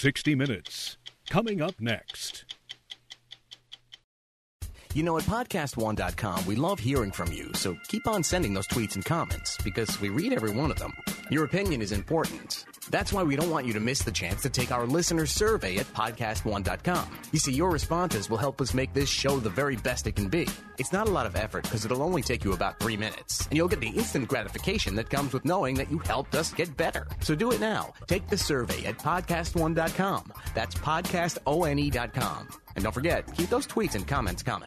60 Minutes. Coming up next. You know, at podcast1.com, we love hearing from you, so keep on sending those tweets and comments, because we read every one of them. Your opinion is important. That's why we don't want you to miss the chance to take our listener survey at podcast1.com. You see, your responses will help us make this show the very best it can be. It's not a lot of effort, because it'll only take you about 3 minutes, and you'll get the instant gratification that comes with knowing that you helped us get better. So do it now. Take the survey at podcast1.com. That's podcastone.com. And don't forget, keep those tweets and comments coming.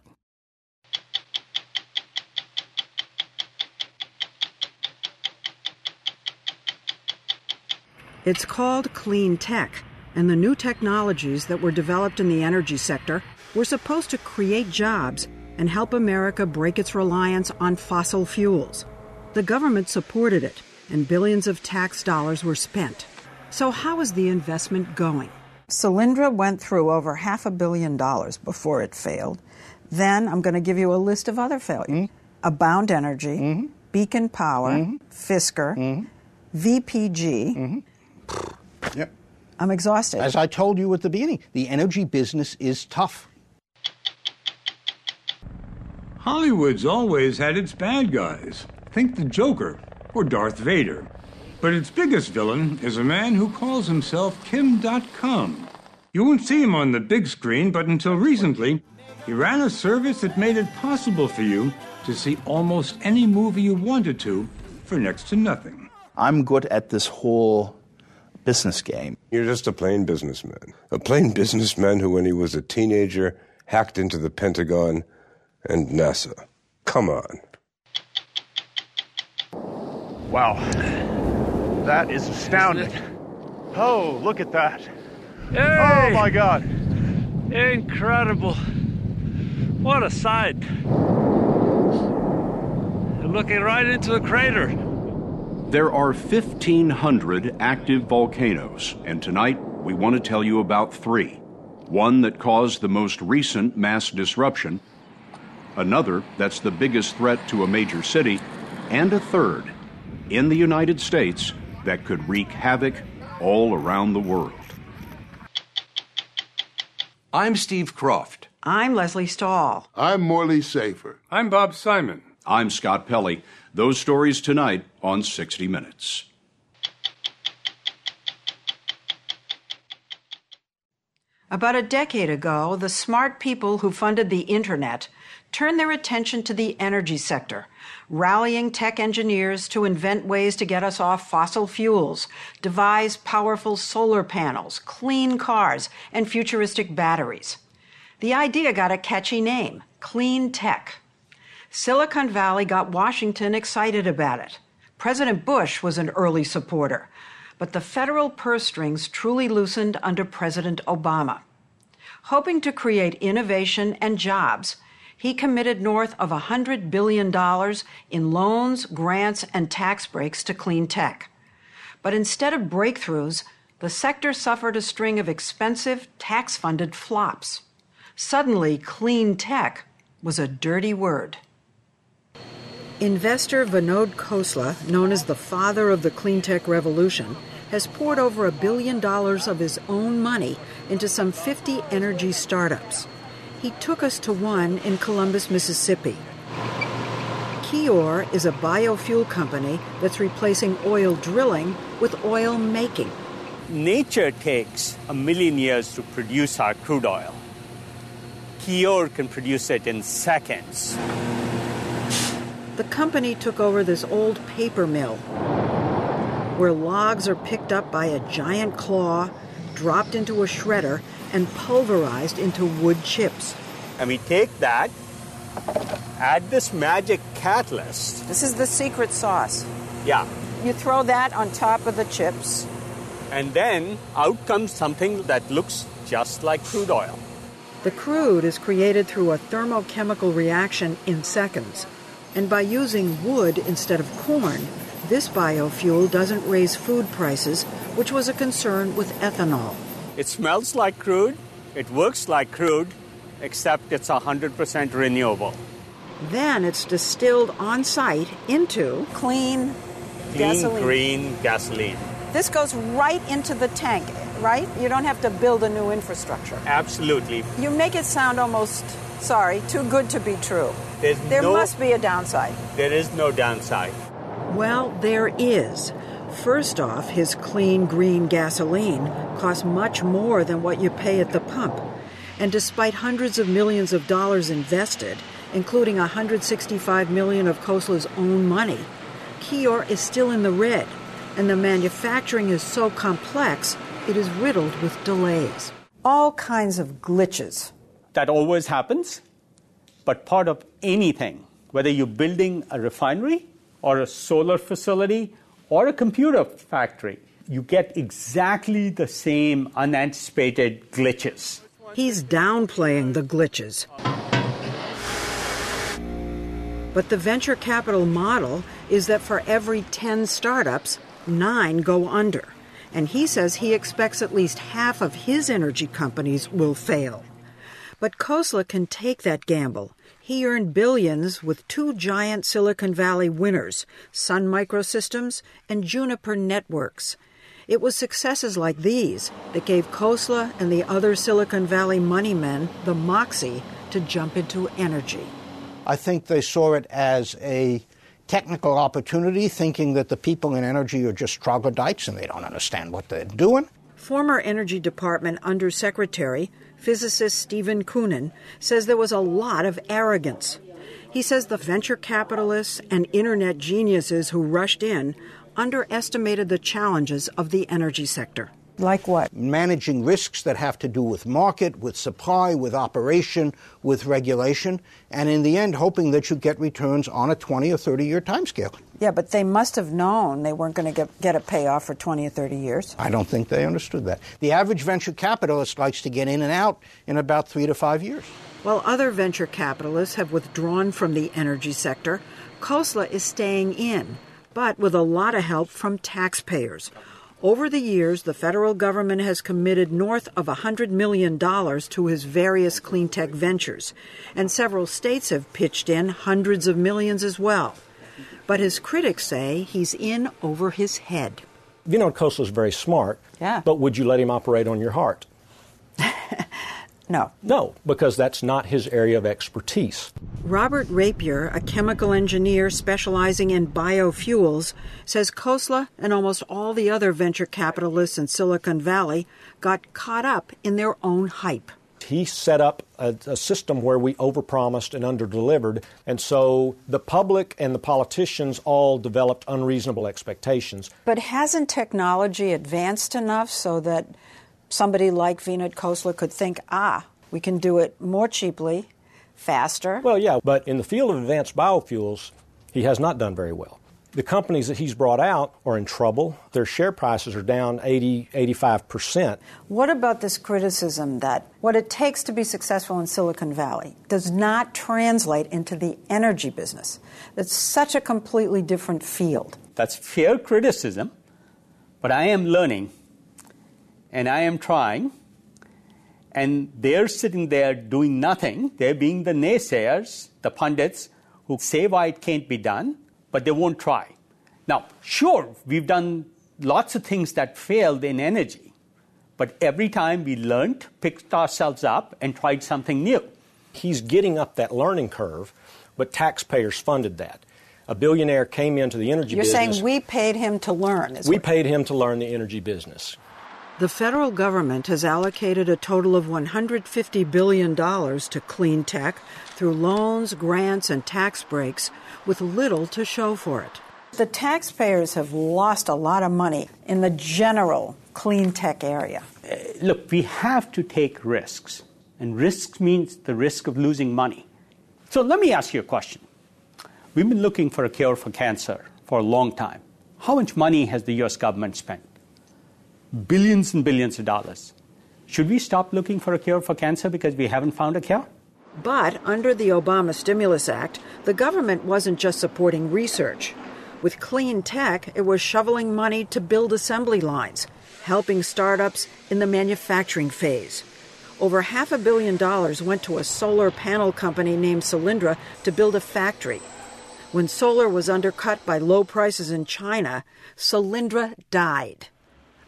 It's called clean tech, and the new technologies that were developed in the energy sector were supposed to create jobs and help America break its reliance on fossil fuels. The government supported it, and billions of tax dollars were spent. So how is the investment going? Solyndra went through over $500 million before it failed. Then I'm going to give you a list of other failures. Abound Energy, Beacon Power, Fisker, VPG. Yep. I'm exhausted. As I told you at the beginning, the energy business is tough. Hollywood's always had its bad guys. Think the Joker or Darth Vader. But its biggest villain is a man who calls himself Kim.com. You won't see him on the big screen, but until recently, he ran a service that made it possible for you to see almost any movie you wanted to for next to nothing. I'm good at this whole business game. You're just a plain businessman. A plain businessman who, when he was a teenager, hacked into the Pentagon and NASA. Come on. Wow. That is astounding. Oh, look at that. Hey! Oh, my God. Incredible. What a sight. You're looking right into the crater. There are 1,500 active volcanoes, and tonight we want to tell you about 3. One that caused the most recent mass disruption, another that's the biggest threat to a major city, and a third, in the United States, that could wreak havoc all around the world. I'm Steve Croft. I'm Leslie Stahl. I'm Morley Safer. I'm Bob Simon. I'm Scott Pelley. Those stories tonight on 60 Minutes. About a decade ago, the smart people who funded the Internet turned their attention to the energy sector, rallying tech engineers to invent ways to get us off fossil fuels, devise powerful solar panels, clean cars, and futuristic batteries. The idea got a catchy name, clean tech. Silicon Valley got Washington excited about it. President Bush was an early supporter, but the federal purse strings truly loosened under President Obama. Hoping to create innovation and jobs, he committed north of $100 billion in loans, grants, and tax breaks to clean tech. But instead of breakthroughs, the sector suffered a string of expensive, tax-funded flops. Suddenly, clean tech was a dirty word. Investor Vinod Khosla, known as the father of the clean tech revolution, has poured over $1 billion of his own money into some 50 energy startups. He took us to one in Columbus, Mississippi. Kior is a biofuel company that's replacing oil drilling with oil making. Nature takes 1 million years to produce our crude oil. Kior can produce it in seconds. The company took over this old paper mill where logs are picked up by a giant claw, dropped into a shredder, and pulverized into wood chips. And we take that, add this magic catalyst. This is the secret sauce. Yeah. You throw that on top of the chips. And then out comes something that looks just like crude oil. The crude is created through a thermochemical reaction in seconds. And by using wood instead of corn, this biofuel doesn't raise food prices, which was a concern with ethanol. It smells like crude, it works like crude, except it's 100% renewable. Then it's distilled on site into clean gasoline. Green gasoline. This goes right into the tank, right? You don't have to build a new infrastructure. Absolutely. You make it sound almost, too good to be true. There must be a downside. There is no downside. Well, there is. First off, his clean green gasoline costs much more than what you pay at the pump. And despite hundreds of millions of dollars invested, including $165 million of Khosla's own money, Kior is still in the red, and the manufacturing is so complex, it is riddled with delays. All kinds of glitches. That always happens, but part of anything, whether you're building a refinery or a solar facility or a computer factory, you get exactly the same unanticipated glitches. He's downplaying the glitches. But the venture capital model is that for every 10 startups, 9 go under. And he says he expects at least half of his energy companies will fail. But Khosla can take that gamble. He earned billions with 2 giant Silicon Valley winners, Sun Microsystems and Juniper Networks. It was successes like these that gave Khosla and the other Silicon Valley money men the moxie to jump into energy. I think they saw it as a technical opportunity, thinking that the people in energy are just troglodytes and they don't understand what they're doing. Former Energy Department Undersecretary, physicist Stephen Koonin, says there was a lot of arrogance. He says the venture capitalists and internet geniuses who rushed in underestimated the challenges of the energy sector. Like what? Managing risks that have to do with market, with supply, with operation, with regulation, and in the end hoping that you get returns on a 20 or 30-year timescale. Yeah, but they must have known they weren't going to get a payoff for 20 or 30 years. I don't think they understood that. The average venture capitalist likes to get in and out in about 3 to 5 years. While other venture capitalists have withdrawn from the energy sector, Khosla is staying in, but with a lot of help from taxpayers. Over the years, the federal government has committed north of $100 million to his various clean tech ventures, and several states have pitched in hundreds of millions as well. But his critics say he's in over his head. Vinod Khosla's very smart, but would you let him operate on your heart? No. No, because that's not his area of expertise. Robert Rapier, a chemical engineer specializing in biofuels, says Khosla and almost all the other venture capitalists in Silicon Valley got caught up in their own hype. He set up a system where we overpromised and underdelivered, and so the public and the politicians all developed unreasonable expectations. But hasn't technology advanced enough so that somebody like Vinod Khosla could think, we can do it more cheaply, faster? Well, yeah, but in the field of advanced biofuels, he has not done very well. The companies that he's brought out are in trouble. Their share prices are down 85%. What about this criticism that what it takes to be successful in Silicon Valley does not translate into the energy business? That's such a completely different field. That's fair criticism, but I am learning, and I am trying, and they're sitting there doing nothing. They're being the naysayers, the pundits, who say why it can't be done, but they won't try. Now, sure, we've done lots of things that failed in energy, but every time we learned, picked ourselves up, and tried something new. He's getting up that learning curve, but taxpayers funded that. A billionaire came into the energy business. You're saying we paid him to learn. We paid him to learn the energy business. The federal government has allocated a total of $150 billion to clean tech through loans, grants, and tax breaks, with little to show for it. The taxpayers have lost a lot of money in the general clean tech area. Look, we have to take risks, and risks means the risk of losing money. So let me ask you a question. We've been looking for a cure for cancer for a long time. How much money has the U.S. government spent? Billions and billions of dollars. Should we stop looking for a cure for cancer because we haven't found a cure? But under the Obama Stimulus Act, the government wasn't just supporting research. With clean tech, it was shoveling money to build assembly lines, helping startups in the manufacturing phase. Over $500 million went to a solar panel company named Solyndra to build a factory. When solar was undercut by low prices in China, Solyndra died.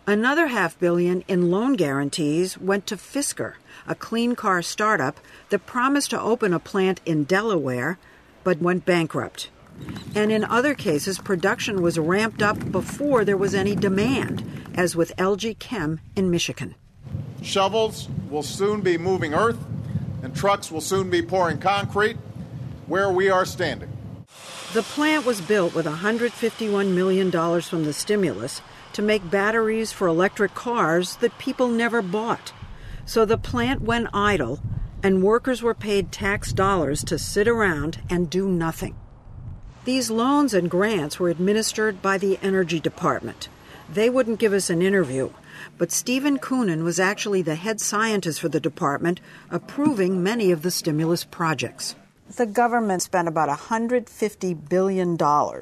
Another $500 million in loan guarantees went to Fisker, a clean car startup that promised to open a plant in Delaware but went bankrupt. And in other cases, production was ramped up before there was any demand, as with LG Chem in Michigan. Shovels will soon be moving earth, and trucks will soon be pouring concrete where we are standing. The plant was built with $151 million from the stimulus to make batteries for electric cars that people never bought. So the plant went idle, and workers were paid tax dollars to sit around and do nothing. These loans and grants were administered by the Energy Department. They wouldn't give us an interview, but Stephen Koonin was actually the head scientist for the department, approving many of the stimulus projects. The government spent about $150 billion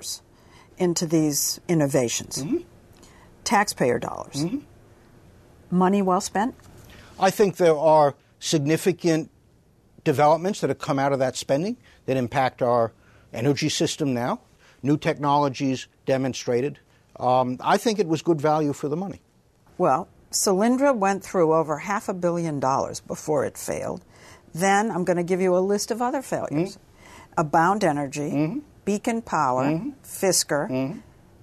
into these innovations. Mm-hmm. Taxpayer dollars. Mm-hmm. Money well spent? I think there are significant developments that have come out of that spending that impact our energy system now. New technologies demonstrated. I think it was good value for the money. Well, Solyndra went through over $500 million before it failed. Then I'm going to give you a list of other failures. Mm-hmm. Abound Energy, mm-hmm. Beacon Power, mm-hmm. Fisker, mm-hmm.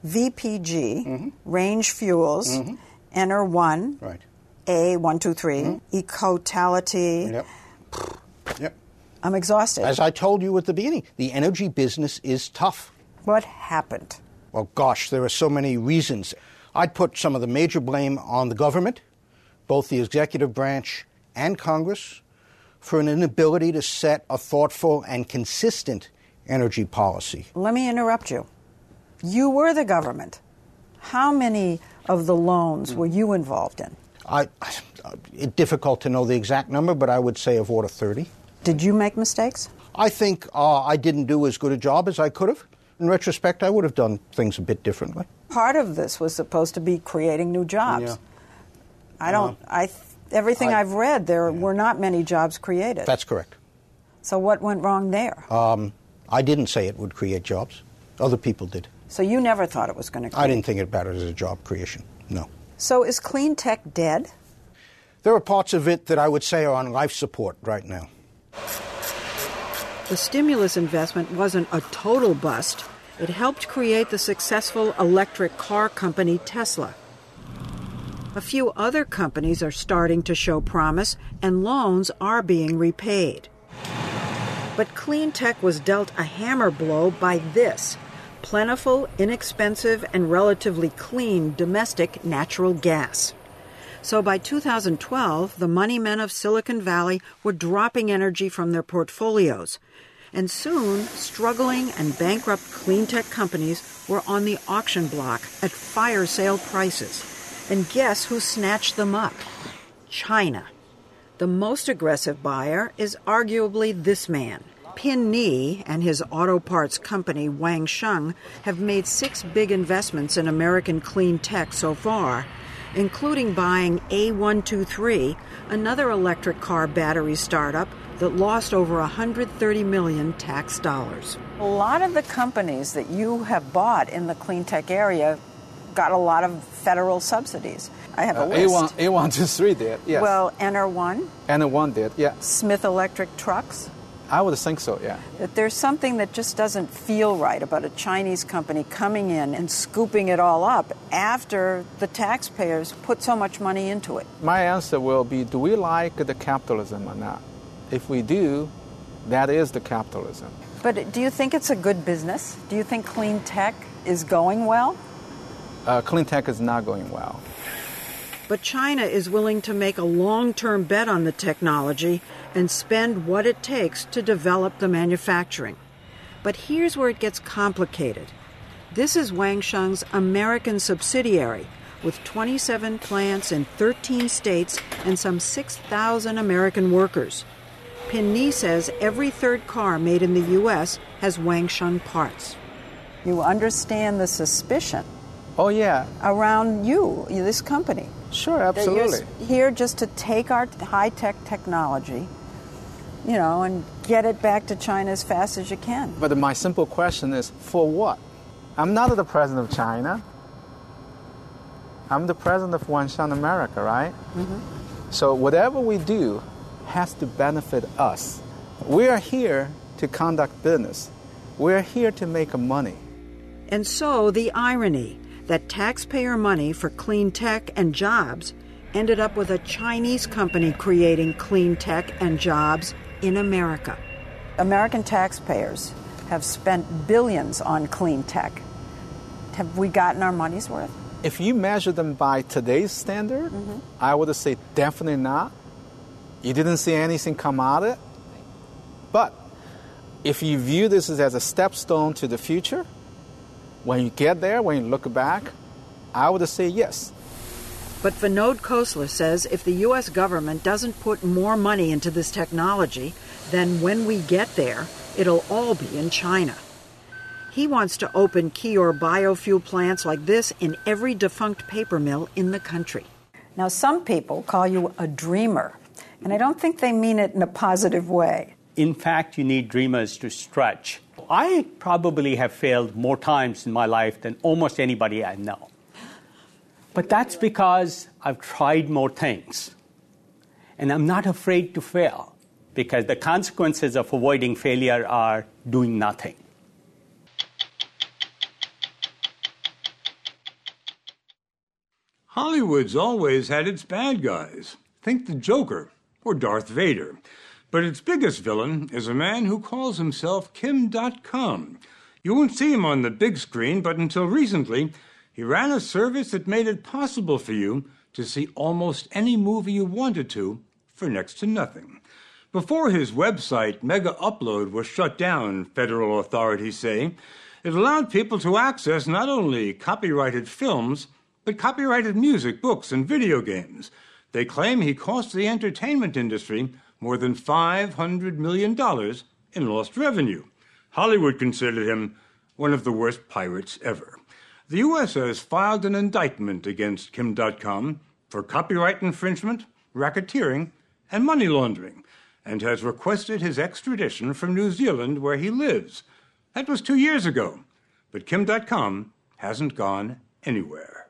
VPG, mm-hmm. Range Fuels, mm-hmm. Ener1, right. A123, mm-hmm. Ecotality. Yep. Yep. I'm exhausted. As I told you at the beginning, the energy business is tough. What happened? Well, gosh, there are so many reasons. I'd put some of the major blame on the government, both the executive branch and Congress, for an inability to set a thoughtful and consistent energy policy. Let me interrupt you. You were the government. How many of the loans were you involved in? It's difficult to know the exact number, but I would say of order 30. Did you make mistakes? I think I didn't do as good a job as I could have. In retrospect, I would have done things a bit differently. Part of this was supposed to be creating new jobs. Yeah. Everything I've read, there were not many jobs created. That's correct. So what went wrong there? I didn't say it would create jobs. Other people did. So you never thought it was going to create? I didn't think about it as a job creation, no. So is clean tech dead? There are parts of it that I would say are on life support right now. The stimulus investment wasn't a total bust. It helped create the successful electric car company Tesla. A few other companies are starting to show promise, and loans are being repaid. But clean tech was dealt a hammer blow by this: plentiful, inexpensive, and relatively clean domestic natural gas. So by 2012, the money men of Silicon Valley were dropping energy from their portfolios. And soon, struggling and bankrupt clean tech companies were on the auction block at fire sale prices. And guess who snatched them up? China. The most aggressive buyer is arguably this man. Pin Ni and his auto parts company Wang Sheng have made 6 big investments in American clean tech so far, including buying A123, another electric car battery startup that lost over $130 million tax dollars. A lot of the companies that you have bought in the clean tech area got a lot of federal subsidies. I have a list. A123 did, yes. Well, Ener1? Ener1 did, yeah. Smith Electric Trucks? I would think so, yeah. That there's something that just doesn't feel right about a Chinese company coming in and scooping it all up after the taxpayers put so much money into it. My answer will be, do we like the capitalism or not? If we do, that is the capitalism. But do you think it's a good business? Do you think clean tech is going well? Clean tech is not going well. But China is willing to make a long-term bet on the technology and spend what it takes to develop the manufacturing. But here's where it gets complicated. This is Wang Sheng's American subsidiary, with 27 plants in 13 states and some 6,000 American workers. Pin Ni says every third car made in the U.S. has Wang Sheng parts. You understand the suspicion. Oh, yeah. Around you, this company. Sure, absolutely. You're here just to take our high-tech technology, and get it back to China as fast as you can. But my simple question is, for what? I'm not the president of China. I'm the president of Wanshan America, right? Mm-hmm. So whatever we do has to benefit us. We are here to conduct business. We're here to make money. And so the irony that taxpayer money for clean tech and jobs ended up with a Chinese company creating clean tech and jobs in America. American taxpayers have spent billions on clean tech. Have we gotten our money's worth? If you measure them by today's standard, I would say definitely not. You didn't see anything come out of it. But if you view this as a stepstone to the future, when you get there, when you look back, I would say yes. But Vinod Khosla says if the U.S. government doesn't put more money into this technology, then when we get there, it'll all be in China. He wants to open Kior biofuel plants like this in every defunct paper mill in the country. Now, some people call you a dreamer, and I don't think they mean it in a positive way. In fact, you need dreamers to stretch. I probably have failed more times in my life than almost anybody I know. But that's because I've tried more things. And I'm not afraid to fail, because the consequences of avoiding failure are doing nothing. Hollywood's always had its bad guys. Think the Joker or Darth Vader. But its biggest villain is a man who calls himself Kim.com. You won't see him on the big screen, but until recently, he ran a service that made it possible for you to see almost any movie you wanted to for next to nothing. Before his website, Mega Upload, was shut down, federal authorities say, it allowed people to access not only copyrighted films, but copyrighted music, books, and video games. They claim he cost the entertainment industry more than $500 million in lost revenue. Hollywood considered him one of the worst pirates ever. The U.S. has filed an indictment against Kim.com for copyright infringement, racketeering, and money laundering, and has requested his extradition from New Zealand, where he lives. That was 2 years ago, but Kim.com hasn't gone anywhere.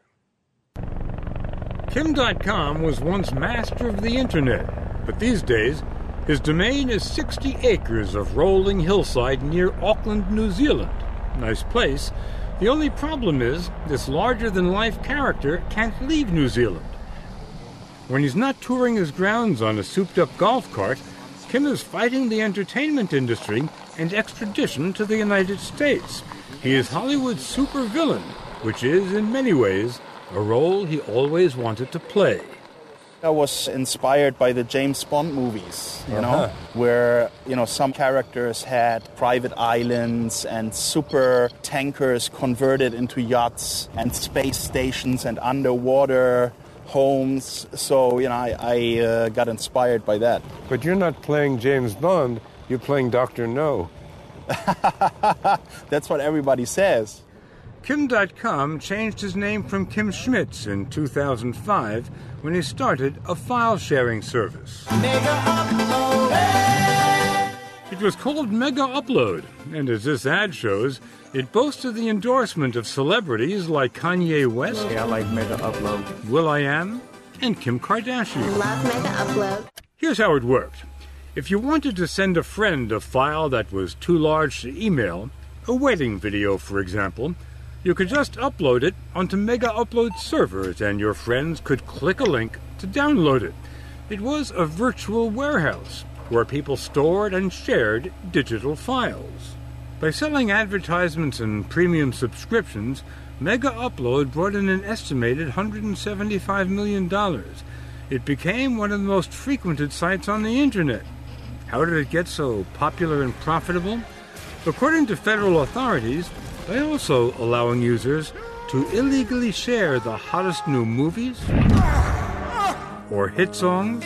Kim.com was once master of the internet, but these days his domain is 60 acres of rolling hillside near Auckland, New Zealand. Nice place. The only problem is this larger-than-life character can't leave New Zealand. When he's not touring his grounds on a souped-up golf cart, Kim is fighting the entertainment industry and extradition to the United States. He is Hollywood's supervillain, which is, in many ways, a role he always wanted to play. I was inspired by the James Bond movies, where, some characters had private islands and super tankers converted into yachts and space stations and underwater homes. So, I got inspired by that. But you're not playing James Bond, you're playing Dr. No. That's what everybody says. Kim.com changed his name from Kim Schmitz in 2005 when he started a file-sharing service. It was called Mega Upload, and as this ad shows, it boasted the endorsement of celebrities like Kanye West, Yeah, I like Mega Upload. Will.i.am, and Kim Kardashian. Love Mega Upload. Here's how it worked. If you wanted to send a friend a file that was too large to email, a wedding video, for example, you could just upload it onto Mega Upload servers, and your friends could click a link to download it. It was a virtual warehouse where people stored and shared digital files. By selling advertisements and premium subscriptions, Mega Upload brought in an estimated $175 million. It became one of the most frequented sites on the internet. How did it get so popular and profitable? According to federal authorities, by also allowing users to illegally share the hottest new movies or hit songs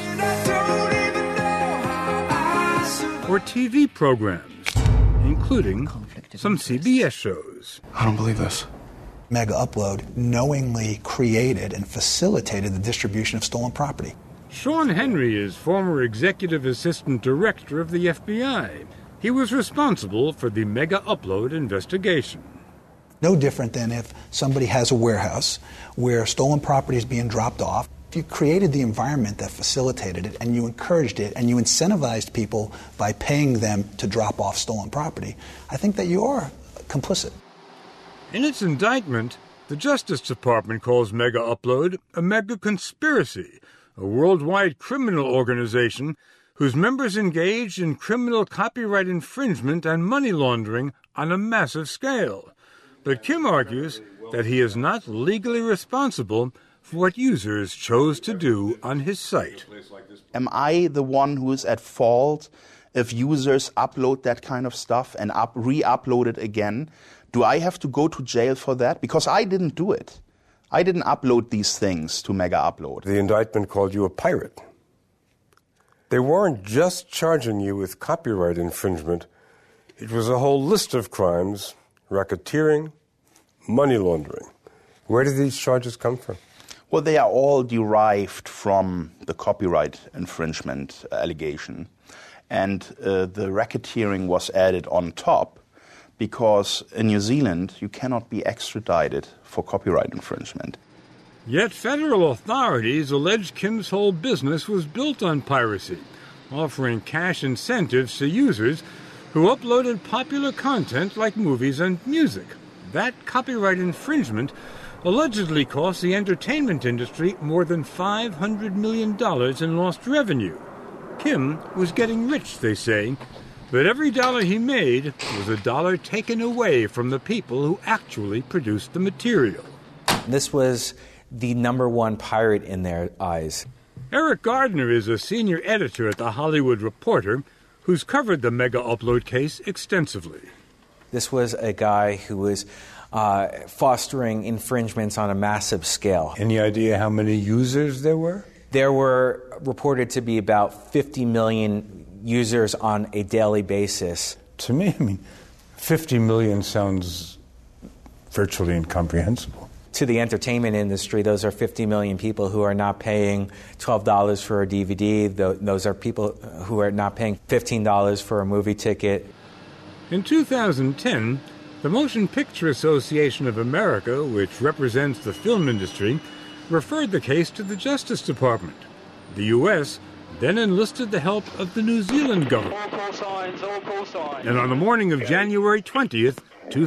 or TV programs, including some CBS shows. I don't believe this. Mega Upload knowingly created and facilitated the distribution of stolen property. Sean Henry is former executive assistant director of the FBI. He was responsible for the Mega Upload investigation. No different than if somebody has a warehouse where stolen property is being dropped off. If you created the environment that facilitated it and you encouraged it and you incentivized people by paying them to drop off stolen property, I think that you are complicit. In its indictment, the Justice Department calls Mega Upload a mega conspiracy, a worldwide criminal organization whose members engaged in criminal copyright infringement and money laundering on a massive scale. But Kim argues that he is not legally responsible for what users chose to do on his site. Am I the one who is at fault if users upload that kind of stuff and re-upload it again? Do I have to go to jail for that? Because I didn't do it. I didn't upload these things to Mega Upload. The indictment called you a pirate. They weren't just charging you with copyright infringement. It was a whole list of crimes: racketeering, money laundering. Where did these charges come from? Well, they are all derived from the copyright infringement allegation. And the racketeering was added on top because in New Zealand you cannot be extradited for copyright infringement. Yet federal authorities allege Kim's whole business was built on piracy, offering cash incentives to users who uploaded popular content like movies and music. That copyright infringement allegedly cost the entertainment industry more than $500 million in lost revenue. Kim was getting rich, they say, but every dollar he made was a dollar taken away from the people who actually produced the material. This was the number one pirate in their eyes. Eric Gardner is a senior editor at The Hollywood Reporter who's covered the Mega Upload case extensively. This was a guy who was fostering infringements on a massive scale. Any idea how many users there were? There were reported to be about 50 million users on a daily basis. To me, 50 million sounds virtually incomprehensible. To the entertainment industry, those are 50 million people who are not paying $12 for a DVD. Those are people who are not paying $15 for a movie ticket. In 2010, the Motion Picture Association of America, which represents the film industry, referred the case to the Justice Department. The U.S. then enlisted the help of the New Zealand government. All call signs. And on the morning of January 20th,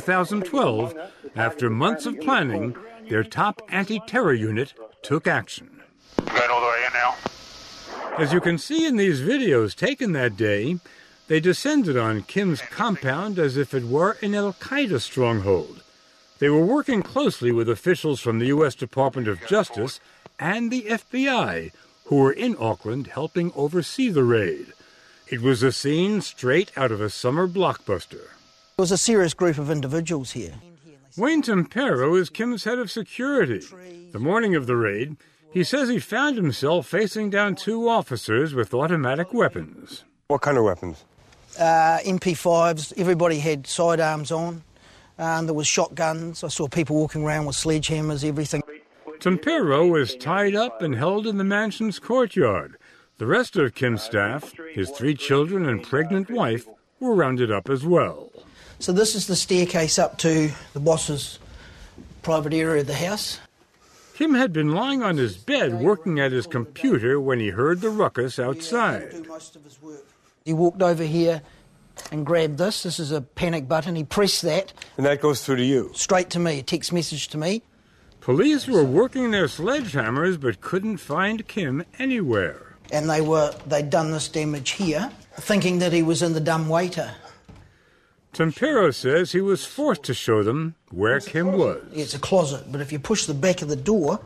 2012, after months of planning, their top anti-terror unit took action. Going all the way in now. As you can see in these videos taken that day, they descended on Kim's compound as if it were an Al-Qaeda stronghold. They were working closely with officials from the U.S. Department of Justice and the FBI, who were in Auckland helping oversee the raid. It was a scene straight out of a summer blockbuster. There was a serious group of individuals here. Wayne Tempero is Kim's head of security. The morning of the raid, he says he found himself facing down two officers with automatic weapons. What kind of weapons? MP5s. Everybody had sidearms on. There was shotguns. I saw people walking around with sledgehammers, everything. Tempero was tied up and held in the mansion's courtyard. The rest of Kim's staff, his 3 children and pregnant wife, were rounded up as well. So this is the staircase up to the boss's private area of the house. Kim had been lying on his bed working at his computer when he heard the ruckus outside. He walked over here and grabbed this. This is a panic button. He pressed that. And that goes through to you? Straight to me, a text message to me. Police were working their sledgehammers but couldn't find Kim anywhere. And they'd done this damage here, thinking that he was in the dumbwaiter. Tempero says he was forced to show them where Kim was. Yeah, it's a closet, but if you push the back of the door...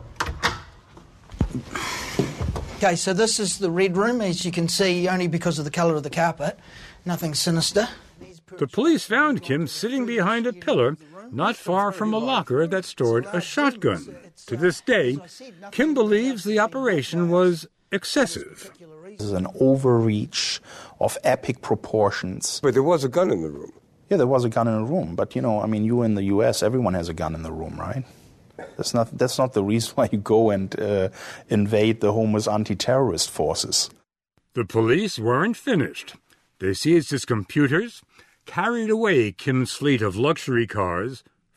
Okay, so this is the red room, as you can see, only because of the colour of the carpet. Nothing sinister. The police found Kim sitting behind a pillar not far from a locker that stored a shotgun. To this day, Kim believes the operation was excessive. This is an overreach of epic proportions. But there was a gun in the room. Yeah, there was a gun in the room. But, you in the U.S., everyone has a gun in the room, right? That's not the reason why you go and invade the home with anti-terrorist forces. The police weren't finished. They seized his computers, carried away Kim's fleet of luxury cars,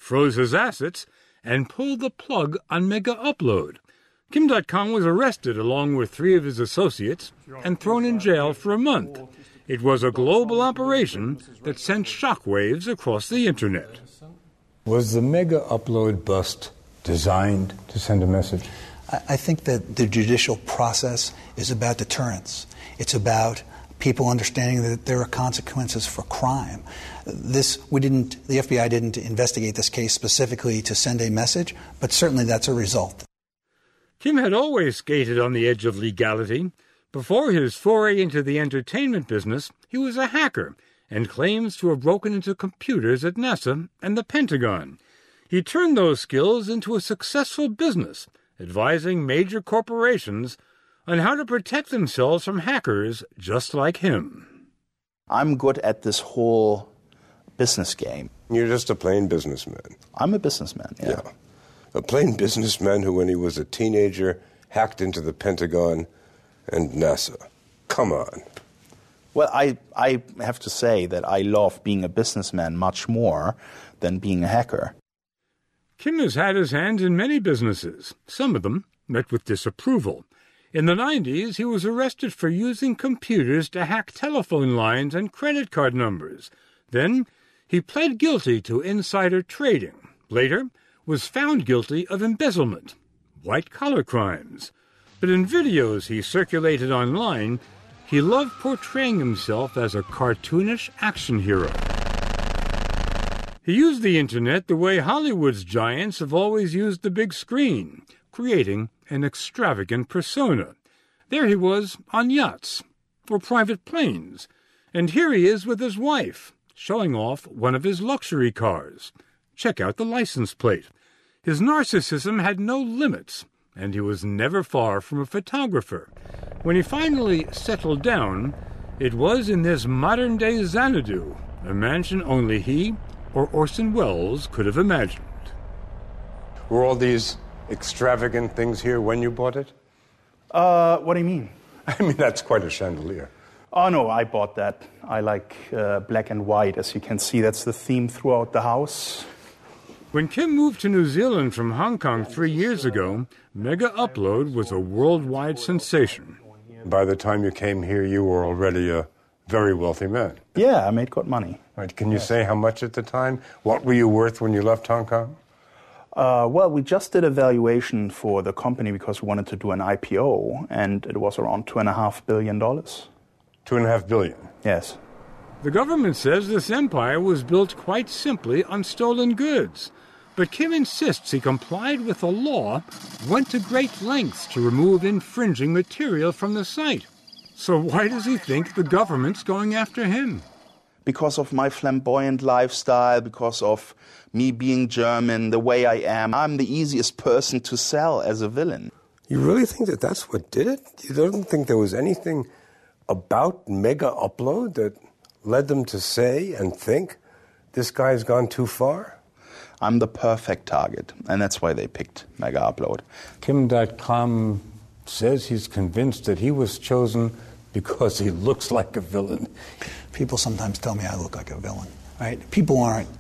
froze his assets, and pulled the plug on Mega Upload. Kim.com was arrested along with 3 of his associates and thrown in jail for a month. It was a global operation that sent shockwaves across the Internet. Was the Mega Upload bust designed to send a message? I think that the judicial process is about deterrence. It's about people understanding that there are consequences for crime. The FBI didn't investigate this case specifically to send a message, but certainly that's a result. Kim had always skated on the edge of legality. Before his foray into the entertainment business, he was a hacker and claims to have broken into computers at NASA and the Pentagon. He turned those skills into a successful business, advising major corporations on how to protect themselves from hackers just like him. I'm good at this whole business game. You're just a plain businessman. I'm a businessman, yeah. A plain businessman who, when he was a teenager, hacked into the Pentagon and NASA. Come on. Well, I have to say that I love being a businessman much more than being a hacker. Kim has had his hands in many businesses. Some of them met with disapproval. In the 90s, he was arrested for using computers to hack telephone lines and credit card numbers. Then, he pled guilty to insider trading. Later, was found guilty of embezzlement, white-collar crimes. But in videos he circulated online, he loved portraying himself as a cartoonish action hero. He used the Internet the way Hollywood's giants have always used the big screen, creating an extravagant persona. There he was on yachts or private planes, and here he is with his wife, showing off one of his luxury cars. Check out the license plate. His narcissism had no limits, and he was never far from a photographer. When he finally settled down, it was in this modern-day Xanadu, a mansion only he or Orson Welles could have imagined. Were all these extravagant things here when you bought it? What do you mean? I mean, that's quite a chandelier. Oh, no, I bought that. I like black and white. As you can see, that's the theme throughout the house. When Kim moved to New Zealand from Hong Kong 3 years ago, Mega Upload was a worldwide sensation. By the time you came here, you were already a very wealthy man. Yeah, I made good money. Right. Can you say how much at the time? What were you worth when you left Hong Kong? Well, we just did a valuation for the company because we wanted to do an IPO, and it was around $2.5 billion. $2.5 billion? Yes. The government says this empire was built quite simply on stolen goods. But Kim insists he complied with the law, went to great lengths to remove infringing material from the site. So why does he think the government's going after him? Because of my flamboyant lifestyle, because of me being German, the way I am. I'm the easiest person to sell as a villain. You really think that that's what did it? You don't think there was anything about Mega Upload that led them to say and think, this guy's gone too far? I'm the perfect target, and that's why they picked Mega Upload. Kim.com says he's convinced that he was chosen because he looks like a villain. People sometimes tell me I look like a villain. Right? People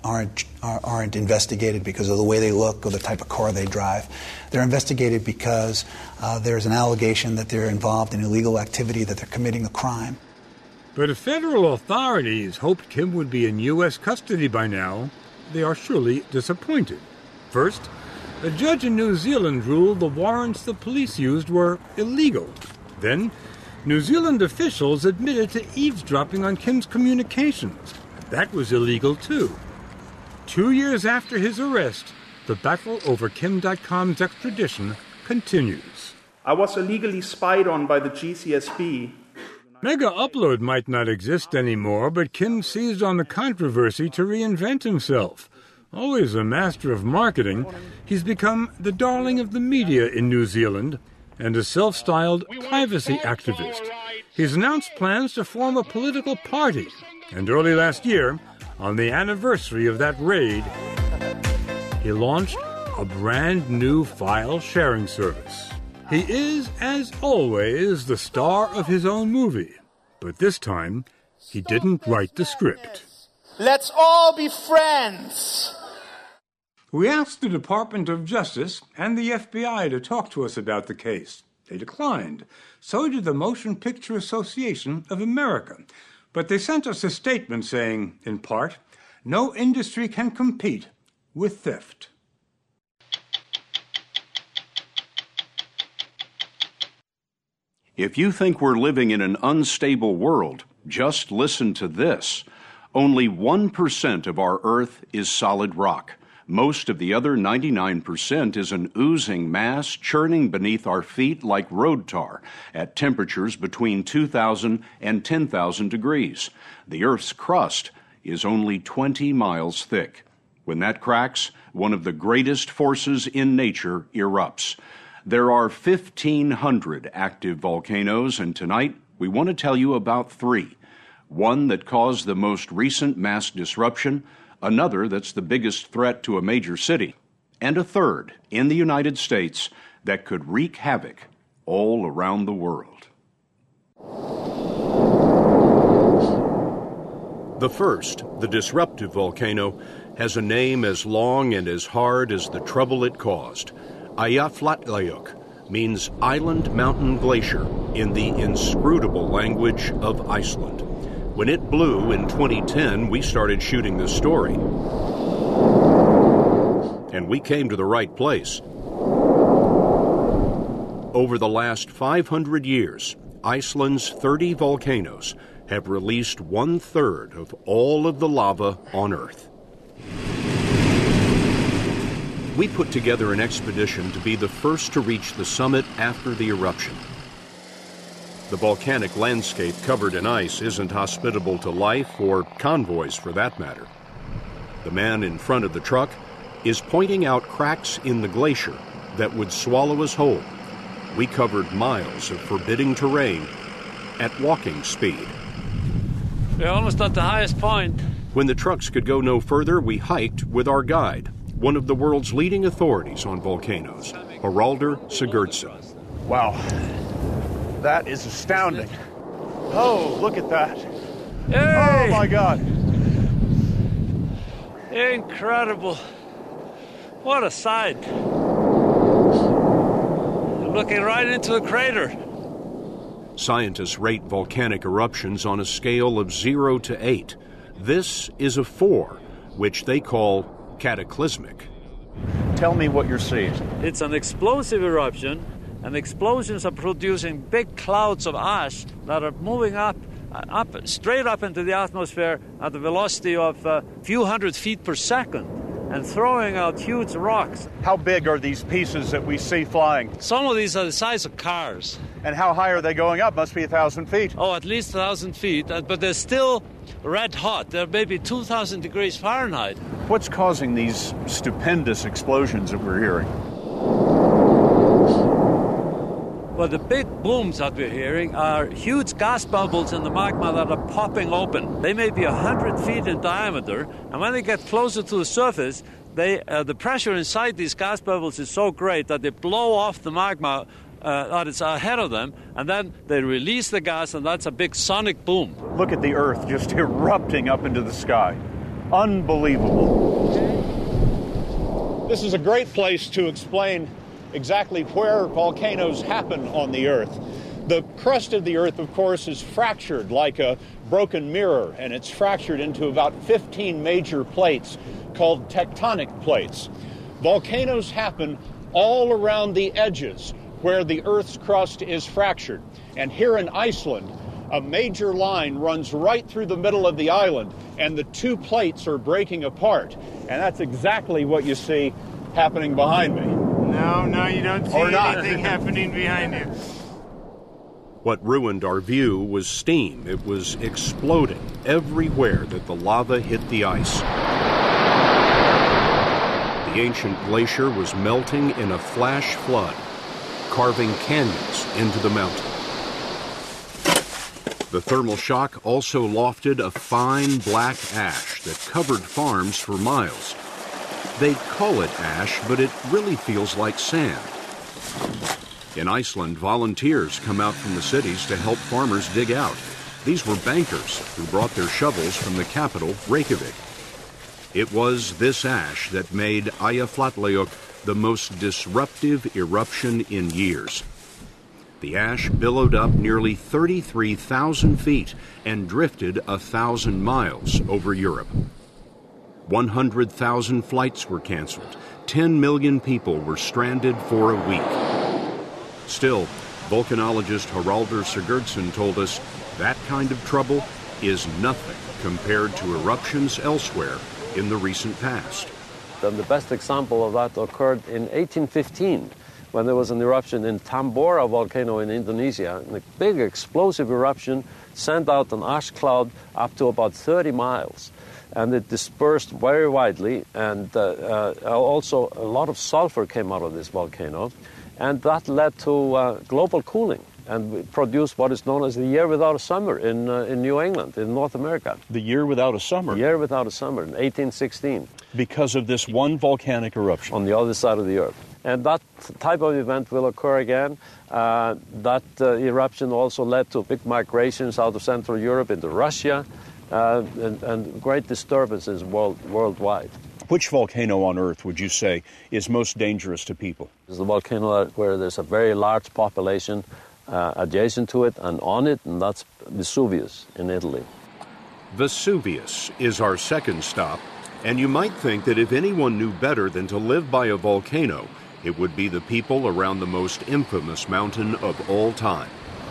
aren't investigated because of the way they look or the type of car they drive. They're investigated because there's an allegation that they're involved in illegal activity, that they're committing a crime. But if federal authorities hoped Kim would be in U.S. custody by now, they are surely disappointed. First, a judge in New Zealand ruled the warrants the police used were illegal. Then, New Zealand officials admitted to eavesdropping on Kim's communications. That was illegal, too. 2 years after his arrest, the battle over Kim.com's extradition continues. I was illegally spied on by the GCSB. Mega Upload might not exist anymore, but Kim seized on the controversy to reinvent himself. Always a master of marketing, he's become the darling of the media in New Zealand and a self-styled privacy activist. He's announced plans to form a political party, and early last year, on the anniversary of that raid, he launched a brand new file sharing service. He is, as always, the star of his own movie, but this time, he didn't write the script. Let's all be friends. We asked the Department of Justice and the FBI to talk to us about the case. They declined. So did the Motion Picture Association of America. But they sent us a statement saying, in part, no industry can compete with theft. If you think we're living in an unstable world, just listen to this. Only 1% of our Earth is solid rock. Most of the other 99% is an oozing mass churning beneath our feet like road tar at temperatures between 2,000 and 10,000 degrees. The Earth's crust is only 20 miles thick. When that cracks, one of the greatest forces in nature erupts. There are 1,500 active volcanoes, and tonight we want to tell you about 3. One that caused the most recent mass disruption, another that's the biggest threat to a major city, and a third in the United States that could wreak havoc all around the world. The first, the disruptive volcano, has a name as long and as hard as the trouble it caused. Eyjafjallajökull means island mountain glacier in the inscrutable language of Iceland. When it blew in 2010, we started shooting this story. And we came to the right place. Over the last 500 years, Iceland's 30 volcanoes have released 1/3 of all of the lava on Earth. We put together an expedition to be the first to reach the summit after the eruption. The volcanic landscape covered in ice isn't hospitable to life or convoys for that matter. The man in front of the truck is pointing out cracks in the glacier that would swallow us whole. We covered miles of forbidding terrain at walking speed. We're almost at the highest point. When the trucks could go no further, we hiked with our guide, one of the world's leading authorities on volcanoes, Haraldur Sigurdsson. Wow. That is astounding. Oh, look at that. Hey! Oh, my God. Incredible. What a sight. Looking right into the crater. Scientists rate volcanic eruptions on a scale of 0 to 8. This is a 4, which they call cataclysmic. Tell me what you're seeing. It's an explosive eruption, and explosions are producing big clouds of ash that are moving straight up into the atmosphere at the velocity of a few hundred feet per second and throwing out huge rocks. How big are these pieces that we see flying? Some of these are the size of cars. And how high are they going up? Must be 1,000 feet. Oh, at least 1,000 feet, but they're still red hot. They're maybe 2,000 degrees Fahrenheit. What's causing these stupendous explosions that we're hearing? Well, the big booms that we're hearing are huge gas bubbles in the magma that are popping open. They may be 100 feet in diameter, and when they get closer to the surface, the pressure inside these gas bubbles is so great that they blow off the magma that is ahead of them, and then they release the gas, and that's a big sonic boom. Look at the Earth just erupting up into the sky. Unbelievable. This is a great place to explain exactly where volcanoes happen on the Earth. The crust of the Earth, of course, is fractured like a broken mirror, and it's fractured into about 15 major plates called tectonic plates. Volcanoes happen all around the edges where the Earth's crust is fractured. And here in Iceland, a major line runs right through the middle of the island, and the two plates are breaking apart. And that's exactly what you see happening behind me. No, you don't see anything happening behind you. What ruined our view was steam. It was exploding everywhere that the lava hit the ice. The ancient glacier was melting in a flash flood, carving canyons into the mountain. The thermal shock also lofted a fine black ash that covered farms for miles. They call it ash, but it really feels like sand. In Iceland, volunteers come out from the cities to help farmers dig out. These were bankers who brought their shovels from the capital, Reykjavik. It was this ash that made Eyjafjallajökull the most disruptive eruption in years. The ash billowed up nearly 33,000 feet and drifted 1,000 miles over Europe. 100,000 flights were canceled. 10 million people were stranded for a week. Still, volcanologist Haraldur Sigurdsson told us that kind of trouble is nothing compared to eruptions elsewhere in the recent past. And the best example of that occurred in 1815, when there was an eruption in Tambora volcano in Indonesia. And a big explosive eruption sent out an ash cloud up to about 30 miles. And it dispersed very widely, and also a lot of sulfur came out of this volcano. And that led to global cooling, and produced what is known as the year without a summer in New England, in North America. The year without a summer? The year without a summer, in 1816. Because of this one volcanic eruption? On the other side of the Earth. And that type of event will occur again. That eruption also led to big migrations out of Central Europe into Russia, and great disturbances worldwide. Which volcano on Earth would you say is most dangerous to people? It's the volcano where there's a very large population adjacent to it and on it, and that's Vesuvius in Italy. Vesuvius is our second stop, and you might think that if anyone knew better than to live by a volcano, it would be the people around the most infamous mountain of all time.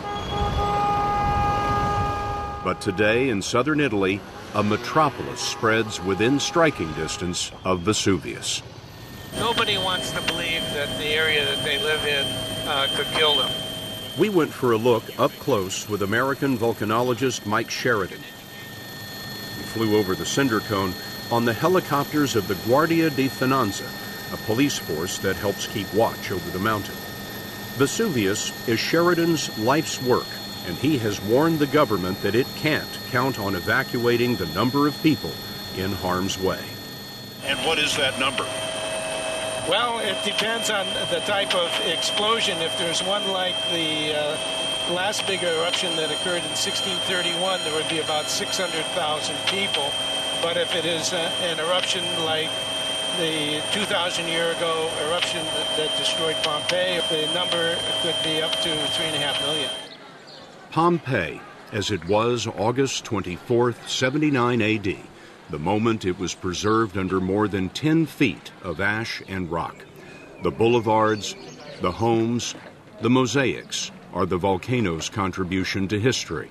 But today in southern Italy, a metropolis spreads within striking distance of Vesuvius. Nobody wants to believe that the area that they live in could kill them. We went for a look up close with American volcanologist Mike Sheridan. We flew over the cinder cone on the helicopters of the Guardia di Finanza, a police force that helps keep watch over the mountain. Vesuvius is Sheridan's life's work, and he has warned the government that it can't count on evacuating the number of people in harm's way. And what is that number? Well, it depends on the type of explosion. If there's one like the last big eruption that occurred in 1631, there would be about 600,000 people. But if it is an eruption like the 2,000 year ago eruption that destroyed Pompeii, the number could be up to 3.5 million. Pompeii, as it was August 24th, 79 AD, the moment it was preserved under more than 10 feet of ash and rock. The boulevards, the homes, the mosaics are the volcano's contribution to history.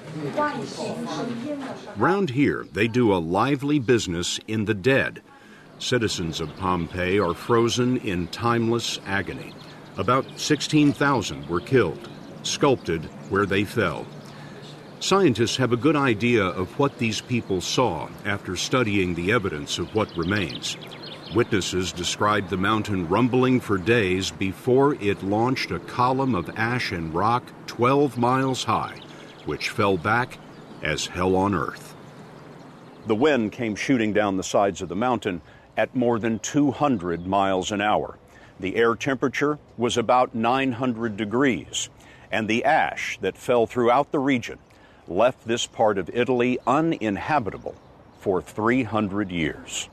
Round here, they do a lively business in the dead. Citizens of Pompeii are frozen in timeless agony. About 16,000 were killed, sculpted where they fell. Scientists have a good idea of what these people saw after studying the evidence of what remains. Witnesses described the mountain rumbling for days before it launched a column of ash and rock 12 miles high, which fell back as hell on earth. The wind came shooting down the sides of the mountain at more than 200 miles an hour. The air temperature was about 900 degrees, and the ash that fell throughout the region left this part of Italy uninhabitable for 300 years.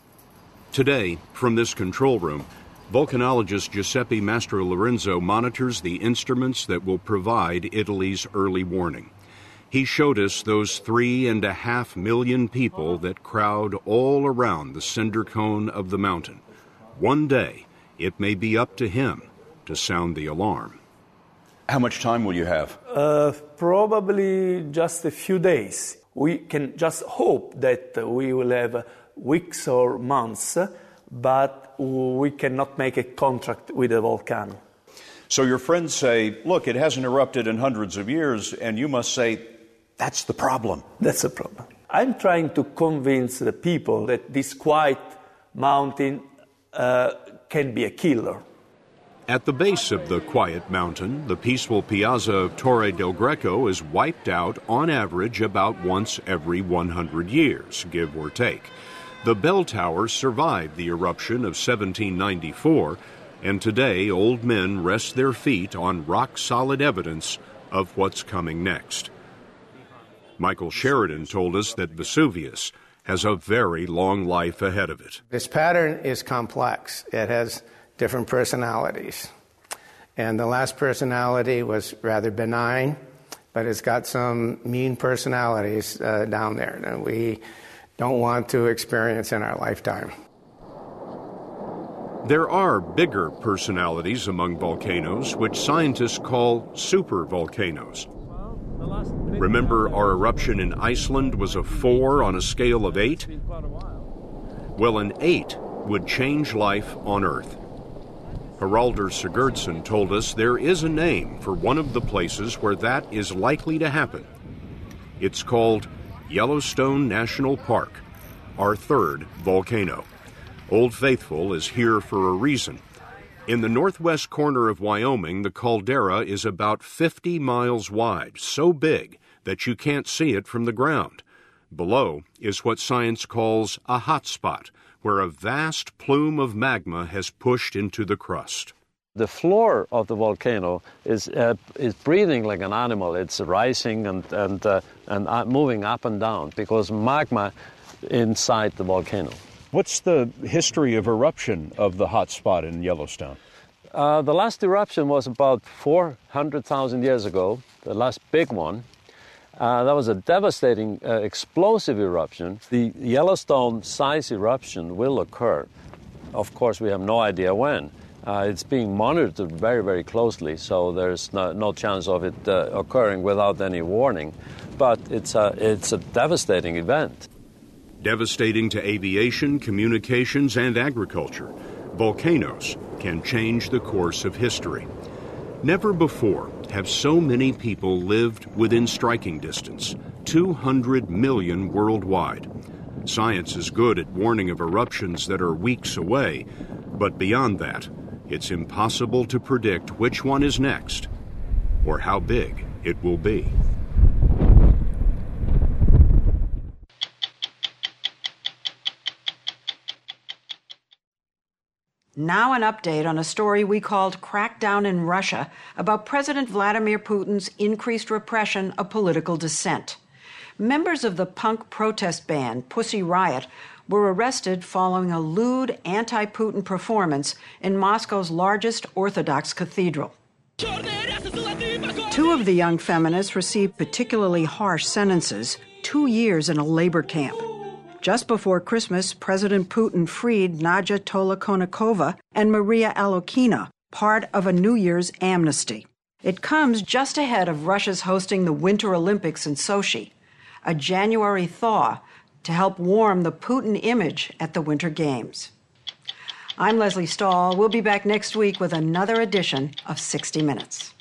Today, from this control room, volcanologist Giuseppe Mastrolorenzo monitors the instruments that will provide Italy's early warning. He showed us those 3.5 million people that crowd all around the cinder cone of the mountain. One day, it may be up to him to sound the alarm. How much time will you have? Probably just a few days. We can just hope that we will have weeks or months, but we cannot make a contract with the volcano. So your friends say, look, it hasn't erupted in hundreds of years, and you must say, that's the problem. That's the problem. I'm trying to convince the people that this quiet mountain can be a killer. At the base of the quiet mountain, the peaceful piazza of Torre del Greco is wiped out on average about once every 100 years, give or take. The bell tower survived the eruption of 1794, and today old men rest their feet on rock-solid evidence of what's coming next. Michael Sheridan told us that Vesuvius, has a very long life ahead of it. This pattern is complex. It has different personalities. And the last personality was rather benign, but it's got some mean personalities down there that we don't want to experience in our lifetime. There are bigger personalities among volcanoes, which scientists call supervolcanoes. Remember, our eruption in Iceland was a 4 on a scale of 8? Well, an 8 would change life on Earth. Haraldur Sigurdsson told us there is a name for one of the places where that is likely to happen. It's called Yellowstone National Park, our third volcano. Old Faithful is here for a reason. In the northwest corner of Wyoming, the caldera is about 50 miles wide, so big that you can't see it from the ground. Below is what science calls a hot spot, where a vast plume of magma has pushed into the crust. The floor of the volcano is breathing like an animal. It's rising and moving up and down because magma inside the volcano. What's the history of eruption of the hot spot in Yellowstone? The last eruption was about 400,000 years ago, the last big one. That was a devastating, explosive eruption. The Yellowstone-size eruption will occur. Of course, we have no idea when. It's being monitored very, very closely, so there's no chance of it occurring without any warning. But it's a devastating event. Devastating to aviation, communications, and agriculture, volcanoes can change the course of history. Never before have so many people lived within striking distance, 200 million worldwide. Science is good at warning of eruptions that are weeks away, but beyond that, it's impossible to predict which one is next or how big it will be. Now an update on a story we called Crackdown in Russia about President Vladimir Putin's increased repression of political dissent. Members of the punk protest band Pussy Riot were arrested following a lewd anti-Putin performance in Moscow's largest Orthodox cathedral. 2 of the young feminists received particularly harsh sentences, 2 years in a labor camp. Just before Christmas, President Putin freed Nadya Tolokonnikova and Maria Alokina, part of a New Year's amnesty. It comes just ahead of Russia's hosting the Winter Olympics in Sochi, a January thaw to help warm the Putin image at the Winter Games. I'm Leslie Stahl. We'll be back next week with another edition of 60 Minutes.